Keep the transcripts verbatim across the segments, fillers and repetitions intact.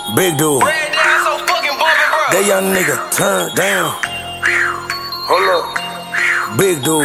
Big dude. That young nigga turn down. Hold up. Big dude.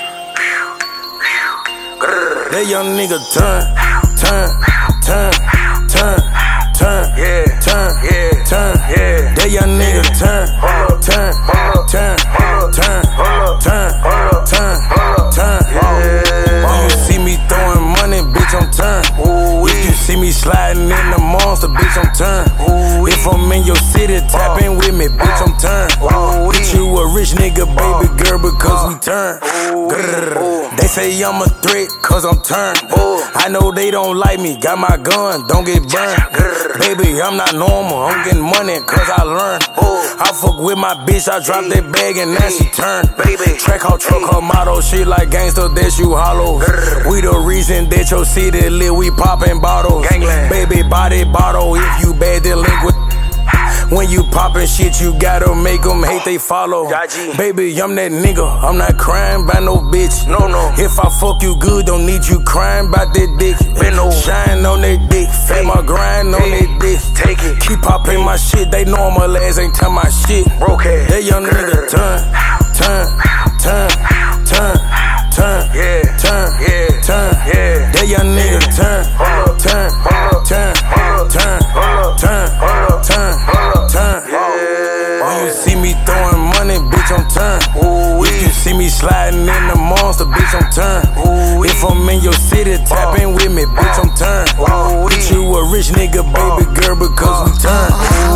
That young nigga turn, turn, turn, turn, turn, yeah, turn, yeah, turn, yeah. That young nigga turn, turn, turn, turn, turn, turn, turn. When you see me throwing money, bitch, I'm turn. If you see me sliding in the monster, bitch, I'm turn. If I'm in your city, tap in with me, bitch, I'm turn. Bitch, you a rich nigga, baby girl, because we turn. They say I'm a threat, cause I'm turned. I know they don't like me, got my gun, don't get burned. Baby, I'm not normal, I'm getting money, cause I learned. I fuck with my bitch, I drop that bag and now she turn. Track her truck, her motto, she like gangster, that you hollow. We the reason that your city lit, we poppin' bottles. Baby, body bottle, if you bad, delinquent. When you poppin' shit, you gotta make them hate they follow. Baby, I'm that nigga, I'm not crying by no bitch. No, no. If I fuck you good, don't need you crying about that dick. Shine on that dick, fat my grind on that dick. Take it. Keep poppin' my shit, they normal ass ain't tell my shit. Broke ass. That young nigga turn, turn, turn, turn, turn, yeah, turn, yeah, turn, yeah. That young nigga turn, turn, turn, turn, turn, turn, turn. When you see me throwing money, bitch, I'm turn. If you see me sliding in the monster, bitch, I'm turn. If I'm in your city, tap in with me, bitch, I'm turn. Bitch, you a rich nigga, baby girl, because we turn.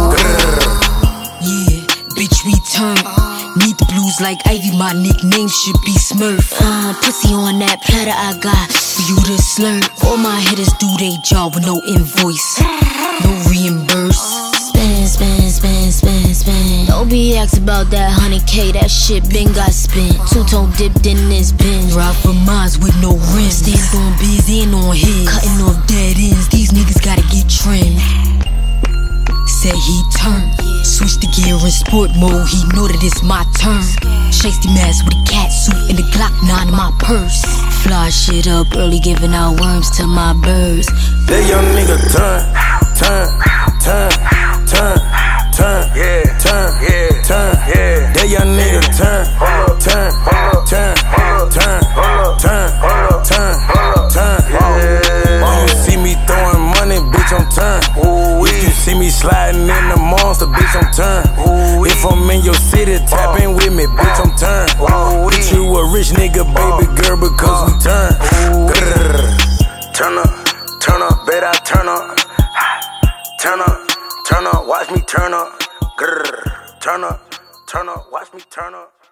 Yeah, bitch, we turn. Need the blues like Ivy, my nickname should be Smurf. Uh, pussy on that platter I got for you to slurp. All my hitters do they job with no invoice, no reimburse. Spin, spin, spin, spin, spin. Don't be asked about that one hundred K, that shit been got spent. Two-tone dipped in this bin. Ride for mines with no rims. Stand on biz and on his. Cutting off dead ends, these niggas gotta get trimmed. Said he turned, switch the gear in sport mode, he know that it's my turn. Chase the mask with a cat suit and the Glock nine in my purse. Fly shit up early, giving out worms to my birds. That young nigga turn, turn, turn, turn, turn, yeah, turn, yeah, turn, yeah. That young nigga turn, turn, turn, turn, turn, turn, turn. When you see me throwing money, bitch, I'm turn. If you see me sliding in the monster, bitch, I'm turn. If I'm in your city, tap in with me, bitch, I'm turn. Bitch, you a rich nigga, baby girl, because we turn. Turn up, turn up, bet I turn up. Turn up, turn up, watch me turn up. Turn up, turn up, watch me turn up.